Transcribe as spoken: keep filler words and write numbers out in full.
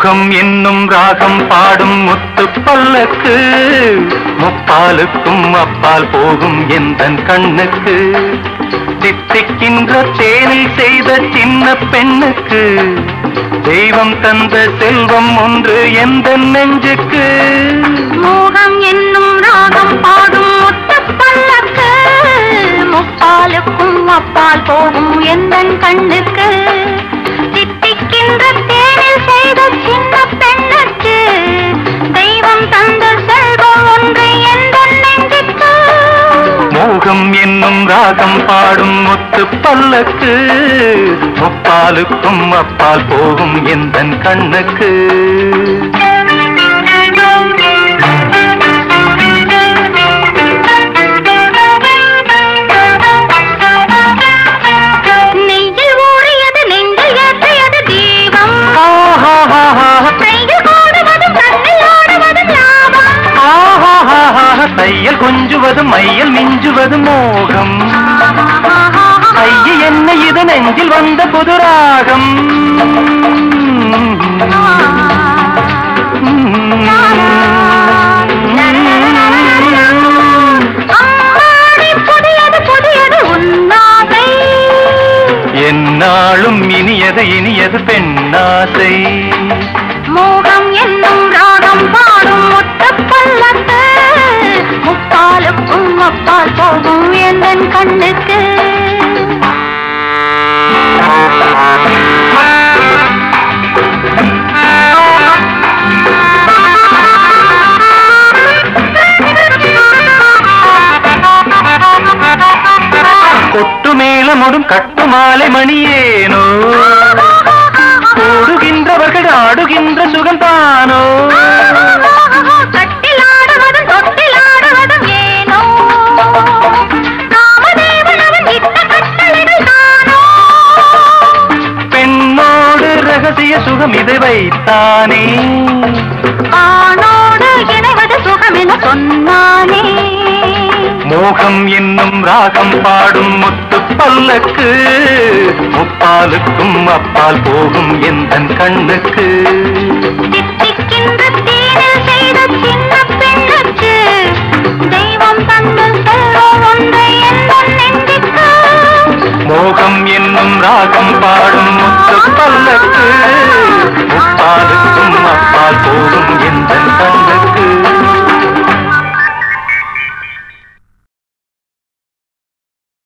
மோகம் என்னும் ராகம் பாடும் முத்து பல்லக்கு முப்பாலுக்கும் அப்பால் போகும் எந்தன் கண்ணுக்கு தித்திக்கின்ற தேனில் செய்த சின்ன பெண்ணுக்கு தெய்வம் தந்த செல்வம் ஒன்று எந்தன் நெஞ்சுக்கு. மோகம் என்னும் ராகம் பாடும் முத்து பல்லக்கு முப்பாலுக்கும் அப்பால் போகும் எந்தன் கண்ணுக்கு தித்திக்கின்ற தேனில் செய்த சின்ன பெண்ணுக்கு தெய்வம் தந்த செல்வம் ஒன்று எந்தன் நெஞ்சுக்கு. மோகம் என்னும் ராகம் பாடும் முத்து பல்லக்கு முப்பாலுக்கும் அப்பால் போகும் எந்தன் கண்ணுக்கு. தையல் கொஞ்சுவது மையல் மிஞ்சுவது மோகம். ஐய என்ன இது நெஞ்சில் வந்த புதுராகம். என்னாலும் இனியது இனியது பெண்ணாசை. மோகம் என்னும் ராகம் பாடும் முத்து பல்லக்கு முப்பாலுக்கும் அப்பால் போகும் எந்தன் கண்ணுக்கு. கொட்டு மேளமுடும் கட்டு மாலை மணியேனோ ஓடுகின்றவர்கள் ஆடுகின்ற சுகந்தானோ. பெண்ணோடு ரகசிய சுகம் இதை வைத்தானே ஆணோடு இணைவது சுகம் என சொன்னானே. மோகம் என்னும் ராகம் பாடும் முத்து பல்லக்கு முப்பாலுக்கும் அப்பால் போகும் எந்தன் கண்ணுக்கு தித்திக்கின்ற தேனில் செய்த சின்ன பெண்ணுக்கு தெய்வம் தந்த செல்வம் ஒன்று எந்தன் நெஞ்சுக்கு. மோகம் என்னும் ராகம் பாடும் முத்து பல்லக்கு